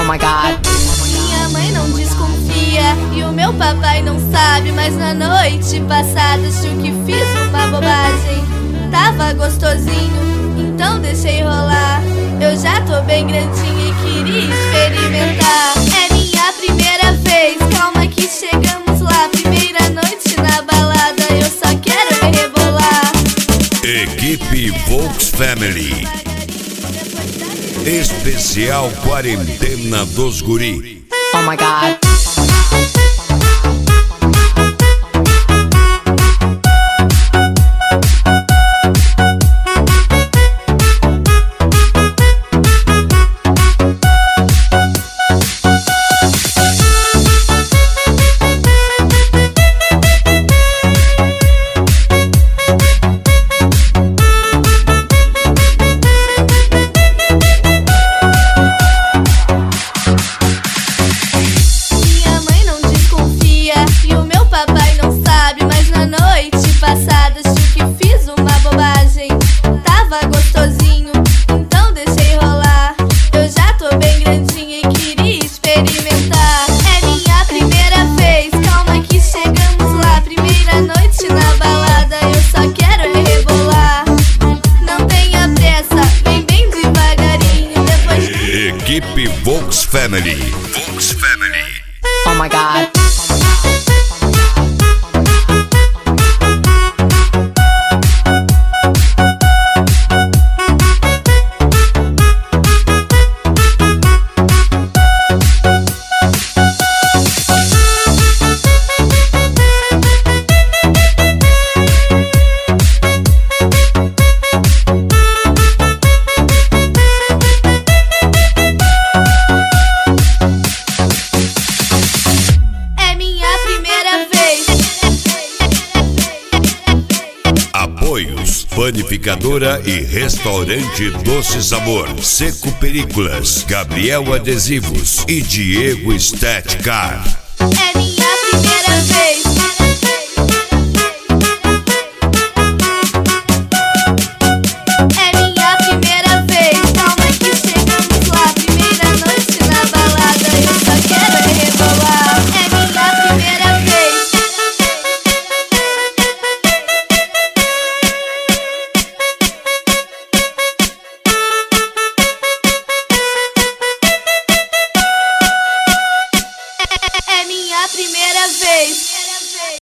my God. Minha mãe não desconfia e o meu papai não sabe, mas na noite passada acho que fiz uma bobagem. Tava gostosinho, então deixei rolar. Eu já tô bem grandinha e queria experimentar. É minha primeira vez, calma que chegamos lá. Primeira noite na balada, eu só quero me rebolar. Equipe Volks Family. Especial Quarentena dos Guri. Oh my God. Equipe Volks Family. Volks Family. Oh my God. Apoios: Panificadora e Restaurante Doce Sabor, Seco Películas, Gabriel Adesivos e Diego Estética.